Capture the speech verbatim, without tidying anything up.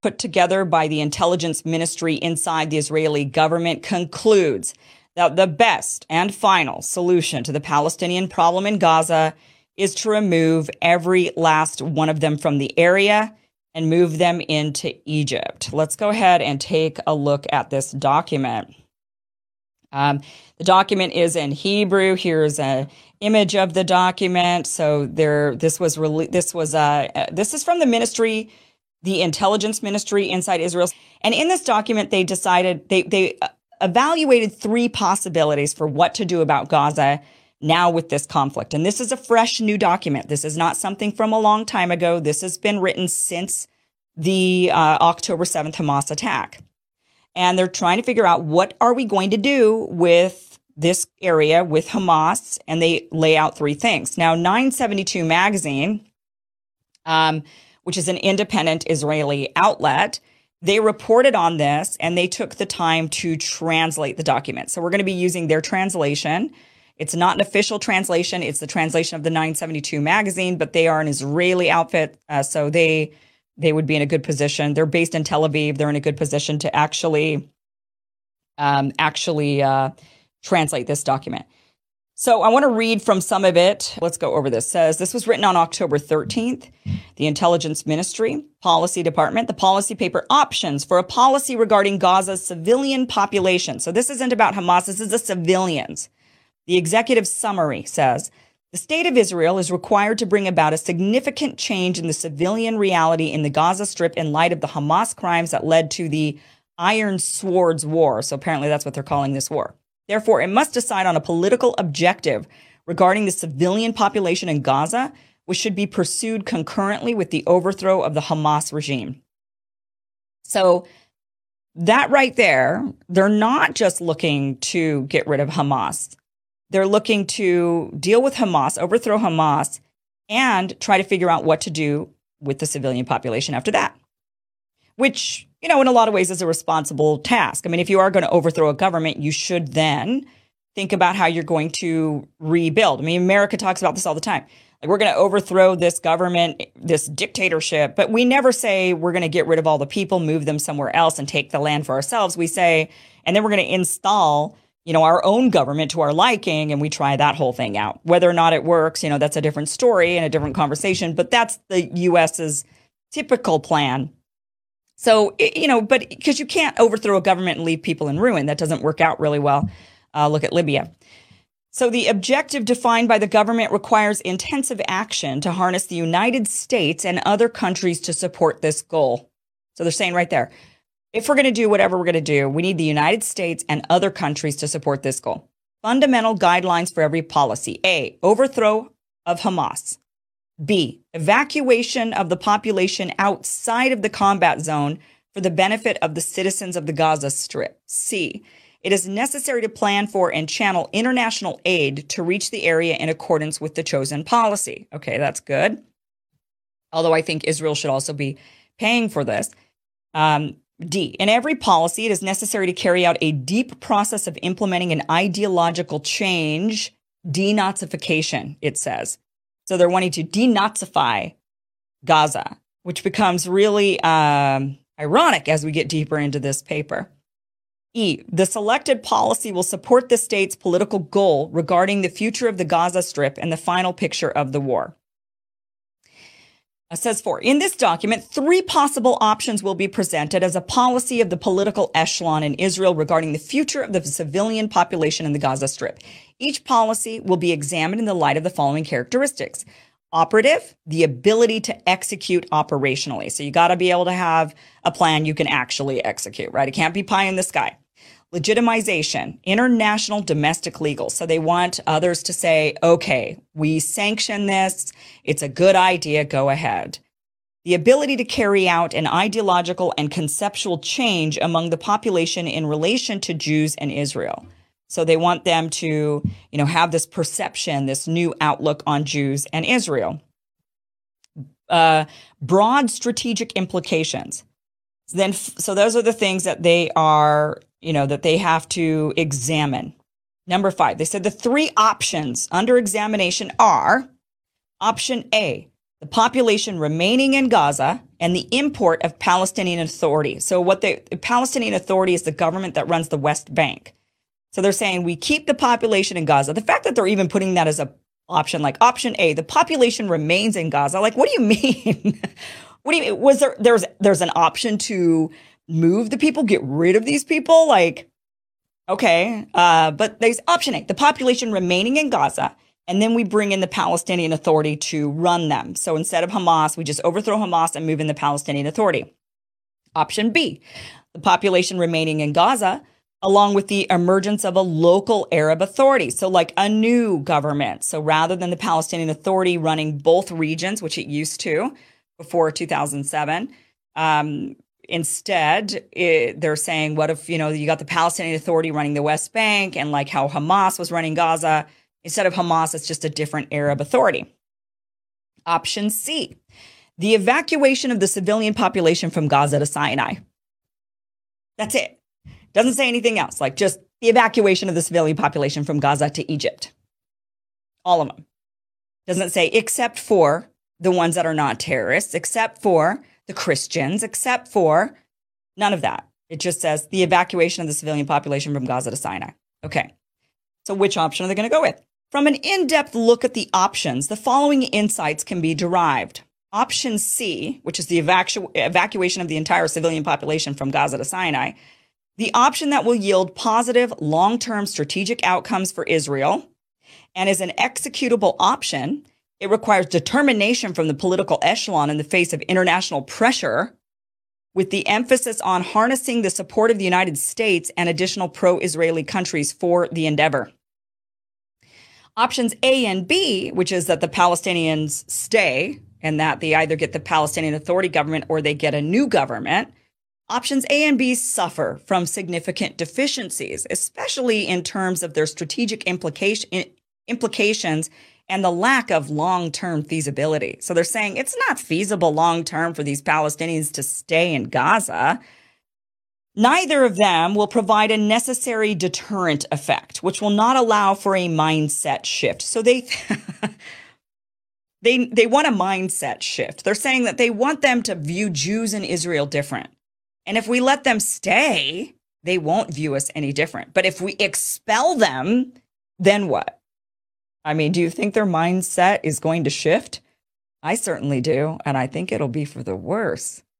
put together by the intelligence ministry inside the Israeli government concludes that the best and final solution to the Palestinian problem in Gaza is to remove every last one of them from the area and move them into Egypt. Let's go ahead and take a look at this document. Um, the document is in Hebrew. Here's an image of the document. So there, this was rele- this was uh, uh, this is from the ministry, the intelligence ministry inside Israel. And in this document, they decided they they evaluated three possibilities for what to do about Gaza now with this conflict. And this is a fresh new document. This is not something from a long time ago. This has been written since the uh, October seventh Hamas attack. And they're trying to figure out, what are we going to do with this area with Hamas? And they lay out three things. Now, nine seventy-two Magazine, um, which is an independent Israeli outlet, they reported on this and they took the time to translate the document. So we're going to be using their translation. It's not an official translation. It's the translation of the nine seventy-two Magazine, but they are an Israeli outfit. Uh, so they they would be in a good position. They're based in Tel Aviv. They're in a good position to actually, um, actually uh, translate this document. So I want to read from some of it. Let's go over this. It says, this was written on October thirteenth. The Intelligence Ministry, Policy Department, the policy paper Options for a Policy Regarding Gaza's Civilian Population. So this isn't about Hamas. This is the civilians. The executive summary says, the state of Israel is required to bring about a significant change in the civilian reality in the Gaza Strip in light of the Hamas crimes that led to the Iron Swords War. So apparently that's what they're calling this war. Therefore, it must decide on a political objective regarding the civilian population in Gaza, which should be pursued concurrently with the overthrow of the Hamas regime. So that right there, they're not just looking to get rid of Hamas. They're looking to deal with Hamas, overthrow Hamas, and try to figure out what to do with the civilian population after that, which, you know, in a lot of ways is a responsible task. I mean, if you are going to overthrow a government, you should then think about how you're going to rebuild. I mean, America talks about this all the time. Like, we're going to overthrow this government, this dictatorship, but we never say we're going to get rid of all the people, move them somewhere else, and take the land for ourselves. We say, and then we're going to install, you know, our own government to our liking, and we try that whole thing out. Whether or not it works, you know, that's a different story and a different conversation, but that's the U S's typical plan. So, you know, but because you can't overthrow a government and leave people in ruin. That doesn't work out really well. Uh, look at Libya. So the objective defined by the government requires intensive action to harness the United States and other countries to support this goal. So they're saying right there, if we're going to do whatever we're going to do, we need the United States and other countries to support this goal. Fundamental guidelines for every policy. A, overthrow of Hamas. B, evacuation of the population outside of the combat zone for the benefit of the citizens of the Gaza Strip. C, it is necessary to plan for and channel international aid to reach the area in accordance with the chosen policy. Okay, that's good. Although I think Israel should also be paying for this. Um, D, in every policy, it is necessary to carry out a deep process of implementing an ideological change, denazification, it says. So they're wanting to denazify Gaza, which becomes really um, ironic as we get deeper into this paper. E, the selected policy will support the state's political goal regarding the future of the Gaza Strip and the final picture of the war. It says four, in this document, three possible options will be presented as a policy of the political echelon in Israel regarding the future of the civilian population in the Gaza Strip. Each policy will be examined in the light of the following characteristics. Operative, the ability to execute operationally. So you got to be able to have a plan you can actually execute, right? It can't be pie in the sky. Legitimization, international domestic legal. So they want others to say, okay, we sanction this. It's a good idea. Go ahead. The ability to carry out an ideological and conceptual change among the population in relation to Jews and Israel. So they want them to, you know, have this perception, this new outlook on Jews and Israel. Uh, broad strategic implications. Then, so those are the things that they are, you know, that they have to examine. Number five, they said the three options under examination are option A, the population remaining in Gaza, and the import of Palestinian Authority. So what the, the Palestinian Authority is the government that runs the West Bank. So they're saying we keep the population in Gaza. The fact that they're even putting that as a option, like option A, the population remains in Gaza. Like, what do you mean? What do you, was there, there's, there's an option to move the people, get rid of these people? Like, okay. Uh, but there's option A, the population remaining in Gaza. And then we bring in the Palestinian Authority to run them. So instead of Hamas, we just overthrow Hamas and move in the Palestinian Authority. Option B, the population remaining in Gaza, along with the emergence of a local Arab authority. So like a new government. So rather than the Palestinian Authority running both regions, which it used to before two thousand seven, um, instead, it, they're saying, what if, you know, you got the Palestinian Authority running the West Bank and like how Hamas was running Gaza. Instead of Hamas, it's just a different Arab authority. Option C, the evacuation of the civilian population from Gaza to Sinai. That's it. Doesn't say anything else, like just the evacuation of the civilian population from Gaza to Egypt. All of them. Doesn't say except for the ones that are not terrorists, except for the Christians, except for none of that. It just says the evacuation of the civilian population from Gaza to Sinai. Okay. So which option are they going to go with? From an in-depth look at the options, the following insights can be derived. Option C, which is the evacu- evacuation of the entire civilian population from Gaza to Sinai, the option that will yield positive long-term strategic outcomes for Israel and is an executable option. It requires determination from the political echelon in the face of international pressure, with the emphasis on harnessing the support of the United States and additional pro-Israeli countries for the endeavor. Options A and B, which is that the Palestinians stay and that they either get the Palestinian Authority government or they get a new government. Options A and B suffer from significant deficiencies, especially in terms of their strategic implication, implications and the lack of long-term feasibility. So they're saying it's not feasible long-term for these Palestinians to stay in Gaza. Neither of them will provide a necessary deterrent effect, which will not allow for a mindset shift. So they they they want a mindset shift. They're saying that they want them to view Jews in Israel different. And if we let them stay, they won't view us any different. But if we expel them, then what? I mean, do you think their mindset is going to shift? I certainly do. And I think it'll be for the worse.